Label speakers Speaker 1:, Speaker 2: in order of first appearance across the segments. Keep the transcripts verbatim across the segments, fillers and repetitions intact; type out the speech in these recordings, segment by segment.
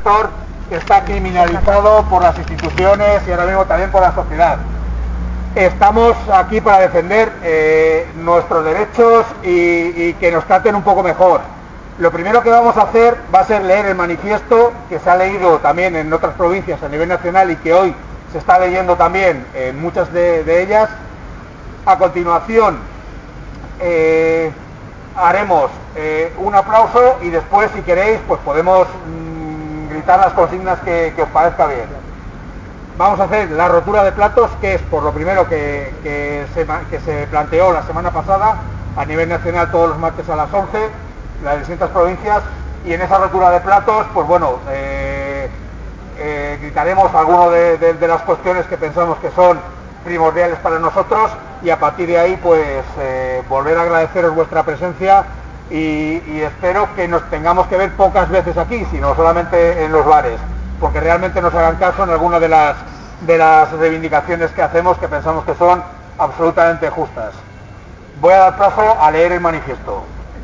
Speaker 1: sector que está criminalizado por las instituciones y ahora mismo también por la sociedad. Estamos aquí para defender eh, nuestros derechos y, y que nos traten un poco mejor. Lo primero que vamos a hacer va a ser leer el manifiesto que se ha leído también en otras provincias a nivel nacional y que hoy se está leyendo también en muchas de, de ellas. A continuación eh, haremos eh, un aplauso y después, si queréis, pues podemos mmm, gritar las consignas que, que os parezca bien. Vamos a hacer la rotura de platos, que es por lo primero que, que, se, que se planteó la semana pasada a nivel nacional todos los martes a las once, las distintas provincias, y en esa rotura de platos, pues bueno, eh, eh, gritaremos algunas de, de, de las cuestiones que pensamos que son primordiales para nosotros y a partir de ahí pues eh, volver a agradeceros vuestra presencia y, y espero que nos tengamos que ver pocas veces aquí, sino solamente en los bares, porque realmente nos hagan caso en alguna de las, de las reivindicaciones que hacemos, que pensamos que son absolutamente justas. Voy a dar paso a leer el manifiesto.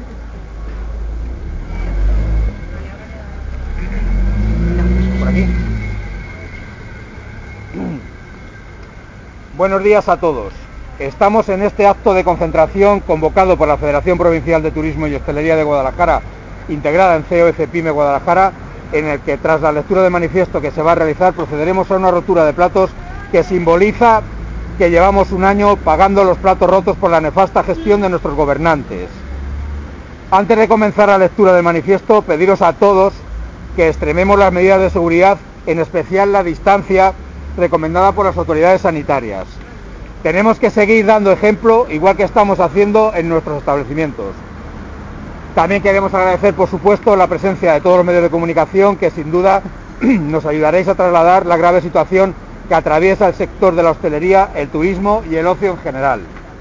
Speaker 1: Por aquí. Buenos días a todos. Estamos en este acto de concentración convocado por la Federación Provincial de Turismo y Hostelería de Guadalajara, integrada en C O F Pyme Guadalajara, en el que tras la lectura del manifiesto que se va a realizar procederemos a una rotura de platos que simboliza que llevamos un año pagando los platos rotos por la nefasta gestión de nuestros gobernantes. Antes de comenzar la lectura del manifiesto, pediros a todos que extrememos las medidas de seguridad, en especial la distancia recomendada por las autoridades sanitarias. Tenemos que seguir dando ejemplo, igual que estamos haciendo en nuestros establecimientos. También queremos agradecer, por supuesto, la presencia de todos los medios de comunicación que sin duda nos ayudaréis a trasladar la grave situación que atraviesa el sector de la hostelería, el turismo y el ocio en general.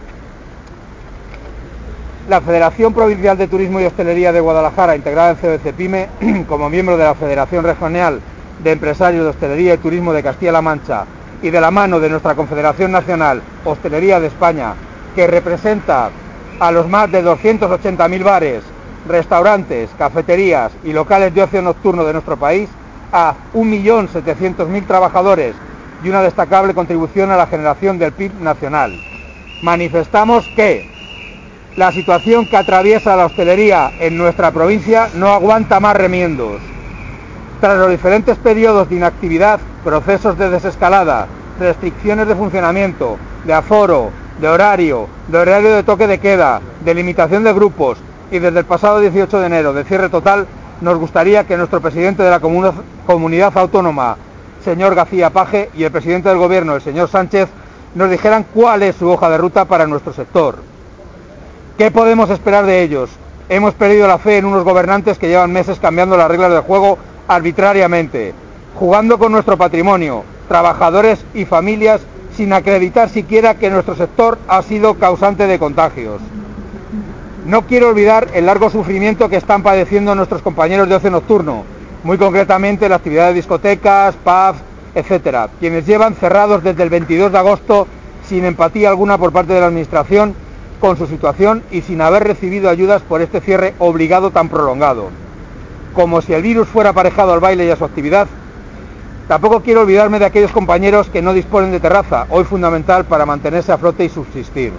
Speaker 1: La Federación Provincial de Turismo y Hostelería de Guadalajara, integrada en C O F Pyme, como miembro de la Federación Regional de Empresarios de Hostelería y Turismo de Castilla-La Mancha y de la mano de nuestra Confederación Nacional Hostelería de España, que representa a los más de doscientos ochenta mil bares, restaurantes, cafeterías y locales de ocio nocturno de nuestro país, a un millón setecientos mil trabajadores y una destacable contribución a la generación del P I B nacional. Manifestamos que la situación que atraviesa la hostelería en nuestra provincia no aguanta más remiendos. Tras los diferentes periodos de inactividad, procesos de desescalada, restricciones de funcionamiento, de aforo, de horario, de horario de toque de queda, de limitación de grupos, y desde el pasado dieciocho de enero de cierre total, nos gustaría que nuestro presidente de la comuna, comunidad autónoma, señor García-Paje, y el presidente del gobierno, el señor Sánchez, nos dijeran cuál es su hoja de ruta para nuestro sector. ¿Qué podemos esperar de ellos? Hemos perdido la fe en unos gobernantes que llevan meses cambiando las reglas del juego arbitrariamente, jugando con nuestro patrimonio, trabajadores y familias, sin acreditar siquiera que nuestro sector ha sido causante de contagios. No quiero olvidar el largo sufrimiento que están padeciendo nuestros compañeros de ocio nocturno, muy concretamente la actividad de discotecas, pubs, etcétera, quienes llevan cerrados desde el veintidós de agosto sin empatía alguna por parte de la Administración con su situación y sin haber recibido ayudas por este cierre obligado tan prolongado. Como si el virus fuera aparejado al baile y a su actividad. Tampoco quiero olvidarme de aquellos compañeros que no disponen de terraza, hoy fundamental para mantenerse a flote y subsistir.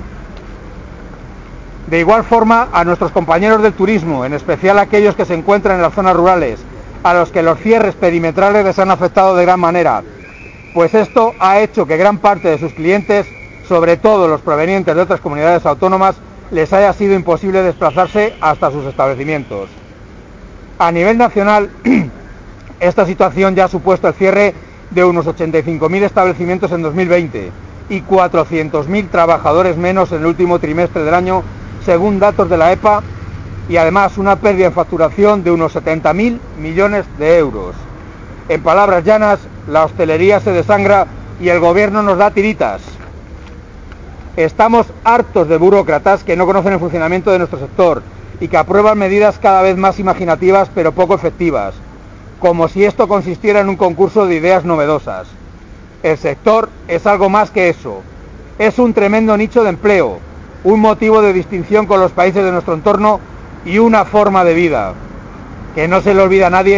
Speaker 1: De igual forma, a nuestros compañeros del turismo, en especial aquellos que se encuentran en las zonas rurales, a los que los cierres perimetrales les han afectado de gran manera, pues esto ha hecho que gran parte de sus clientes, sobre todo los provenientes de otras comunidades autónomas, les haya sido imposible desplazarse hasta sus establecimientos. A nivel nacional, esta situación ya ha supuesto el cierre de unos ochenta y cinco mil establecimientos en dos mil veinte y cuatrocientos mil trabajadores menos en el último trimestre del año, según datos de la E P A, y además una pérdida en facturación de unos setenta mil millones de euros. En palabras llanas, la hostelería se desangra y el gobierno nos da tiritas. Estamos hartos de burócratas que no conocen el funcionamiento de nuestro sector y que aprueban medidas cada vez más imaginativas pero poco efectivas, como si esto consistiera en un concurso de ideas novedosas. El sector es algo más que eso. Es un tremendo nicho de empleo, un motivo de distinción con los países de nuestro entorno y una forma de vida. Que no se le olvida a nadie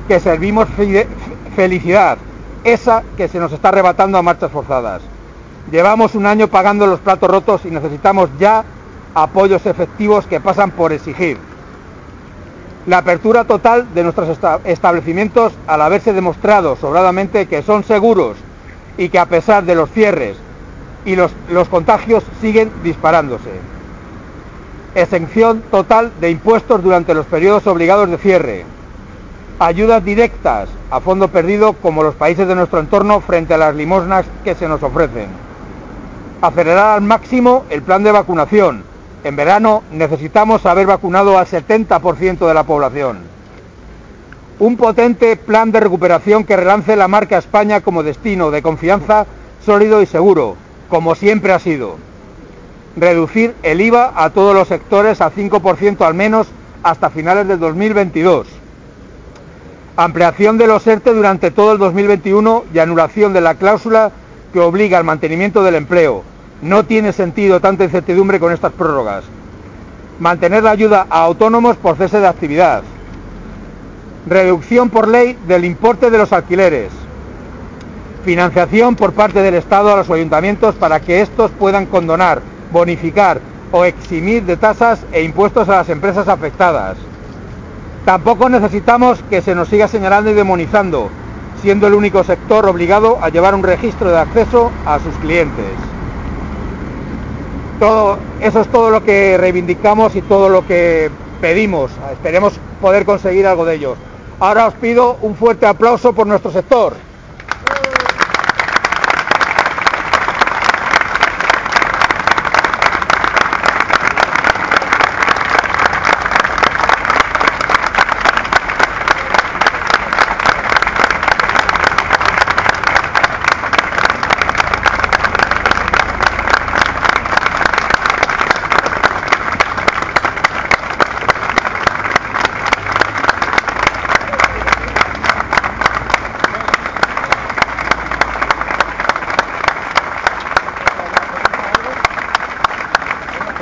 Speaker 1: que servimos felicidad, esa que se nos está arrebatando a marchas forzadas. Llevamos un año pagando los platos rotos y necesitamos ya apoyos efectivos que pasan por exigir la apertura total de nuestros establecimientos al haberse demostrado sobradamente que son seguros y que a pesar de los cierres y los, los contagios siguen disparándose. Exención total de impuestos durante los periodos obligados de cierre. Ayudas directas a fondo perdido como los países de nuestro entorno frente a las limosnas que se nos ofrecen. Acelerar al máximo el plan de vacunación. En verano necesitamos haber vacunado al setenta por ciento de la población. Un potente plan de recuperación que relance la marca España como destino de confianza sólido y seguro, como siempre ha sido. Reducir el I V A a todos los sectores al cinco por ciento al menos hasta finales del dos mil veintidós. Ampliación de los ERTE durante todo el dos mil veintiuno y anulación de la cláusula que obliga al mantenimiento del empleo. No tiene sentido tanta incertidumbre con estas prórrogas. Mantener la ayuda a autónomos por cese de actividad. Reducción por ley del importe de los alquileres. Financiación por parte del Estado a los ayuntamientos para que estos puedan condonar, bonificar o eximir de tasas e impuestos a las empresas afectadas. Tampoco necesitamos que se nos siga señalando y demonizando, siendo el único sector obligado a llevar un registro de acceso a sus clientes. Todo, eso es todo lo que reivindicamos y todo lo que pedimos. Esperemos poder conseguir algo de ellos. Ahora os pido un fuerte aplauso por nuestro sector.